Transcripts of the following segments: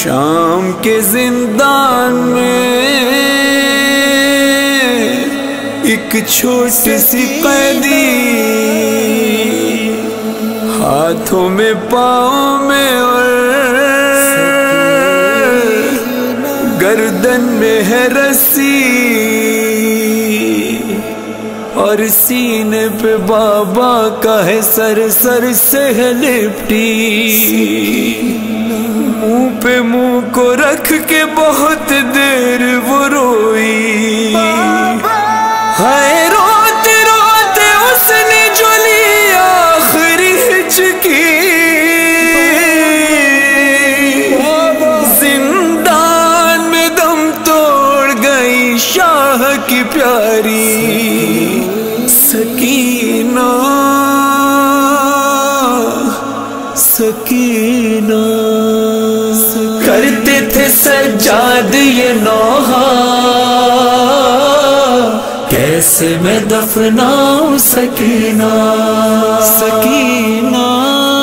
شام کے زندان میں ایک چھوٹی سی قیدی، ہاتھوں میں پاؤں میں اور گردن میں ہے رسی، اور سینے پہ بابا کا ہے سر سے ہے لپٹی، منہ پہ منہ کو رکھ کے بہت دیر وہ روئی، ہائے روتے روتے اس نے جو لی آخری ہچکی، زندان میں دم توڑ گئی شاہ کی پیاری سکینہ، سکینہ۔ کرتے تھے سجاد یہ نوحہ، کیسے میں دفناؤں سکینہ، سکینہ۔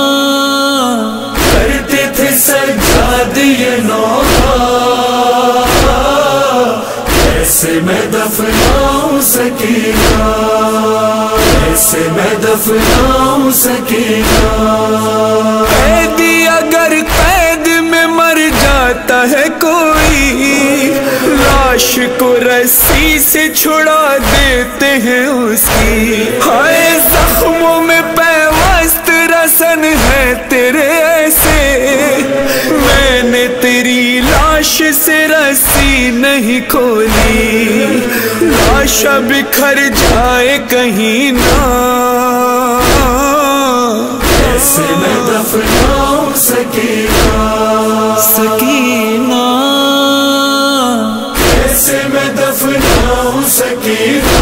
کرتے تھے سجاد یہ نوحہ، کیسے میں دفناؤں سکینہ، کیسے میں دفناؤں سکینہ۔ قیدی اگر قید میں مر جاتا ہے کوئی، لاش کو رسی سے چھڑا دیتے ہیں اس کی، ہائے زخموں میں پیوست رسن ہے تیرے ایسے، میں نے تیری لاش سے رسی نہیں کھولی، لاش بکھر جائے کہیں نہ، کیسے میں دفناؤں سکینہ، سکینہ۔ کیسے میں دفناؤں سکینہ،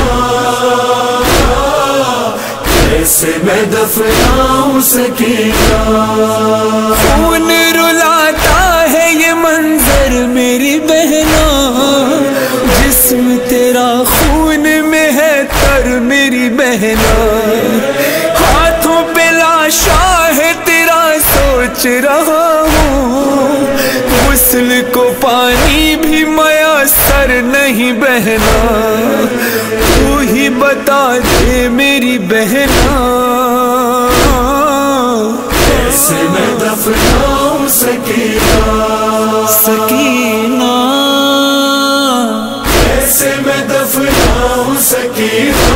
کیسے میں دفناؤں سکینہ۔ خون رلاتا ہے یہ منظر میری بہنا، جسم تیرا خون میں ہے تر میری بہنا، ہاتھوں پہ لاشا ہے تیرا سوچ رہا ہوں، غسل کو پانی بھی میسر نہیں بہنا، تو ہی بتا دے میری بہنا، کیسے میں دفناؤں سکینہ، سکینہ۔ کیسے میں دفناؤں سکینہ،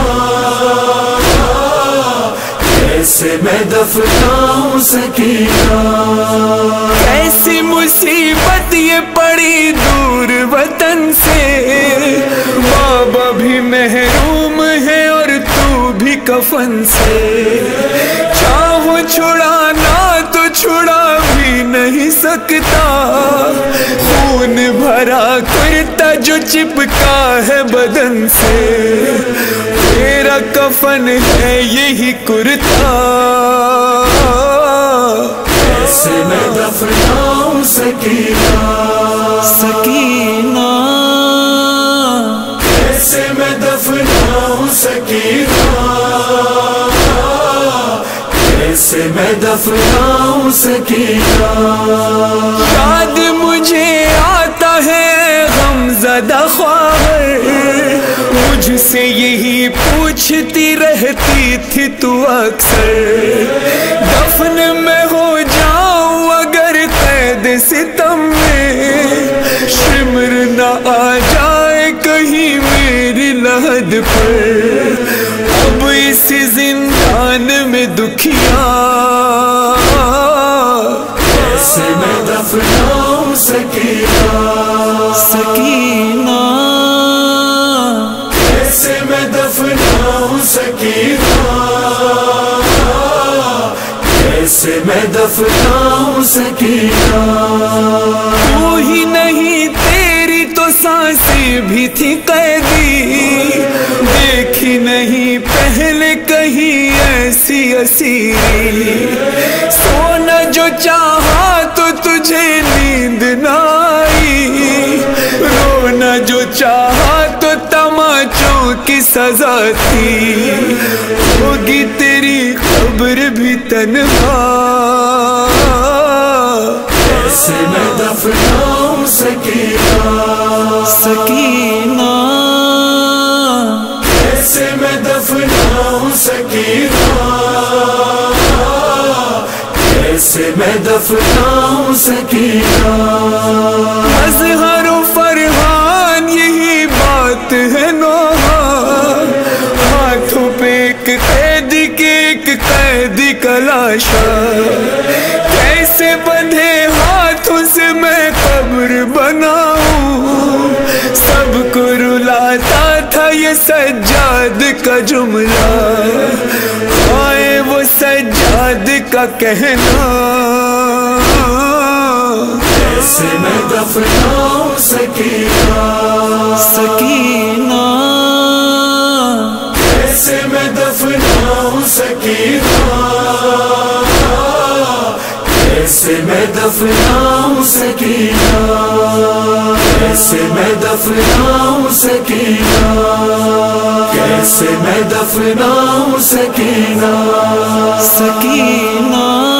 کیسے میں دفناؤں سکینہ۔ کیسی مصیبت یہ پڑی دور وطن سے، بابا بھی محروم ہے اور تو بھی کفن سے، چاہو چھڑانا تو چھڑا بھی نہیں سکتا، خون بھرا کرتا جو چپکا ہے بدن سے، تیرا کفن ہے یہی کرتا، کیسے میں دفناؤں سکینہ، سکینہ۔ کیسے میں دفناؤں سکینہ، کیسے میں دفناؤں سکینہ۔ یاد مجھے آتا ہے غم زدہ خواہر، مجھ سے یہی پوچھتی رہتی تھی تو اکثر، دفن میں ہو جاؤں اگر قید ستم میں، شمر نہ آ جائے کہیں میری لحد پر، اب اس زندان میں دکھیا، کیسے میں دفناؤں سکینہ، سکینہ۔ کیسے میں دفناؤں سکینہ، کیسے میں دفناؤں سکینہ۔ تو ہی نہیں تیری تو سانسیں بھی تھی قیدی، دیکھی نہیں پہلے کہیں ایسی اسیری، سونا جو چاہا تو تجھے نیند نہ آئی، رونا جو چاہا تو تماچوں کی سزا تھی، ہوگی تیری قبر بھی تنہا، کیسے میں دفناؤں سکینہ سکینہ کیسے میں دفناؤں سکینہ کیسے میں دفناؤں سکینہ اظہر و فرحان یہی بات ہے نوحہ ہاتھوں پہ ایک قیدی کے ایک قیدی کا لاشا کیسے بندھے ہاتھوں سے میں قبر بناؤں سب کو رلاتا تھا یہ سجاد کا جملہ ہائے وہ سجاد کا کہنا کیسے میں دفناؤں سکینہ سکینہ کیسے میں دفناؤں سکینہ کیسے میں دفناؤں سکینہ کیسے میں دفناؤں سکینہ کیسے میں دفناؤں سکینہ سکینہ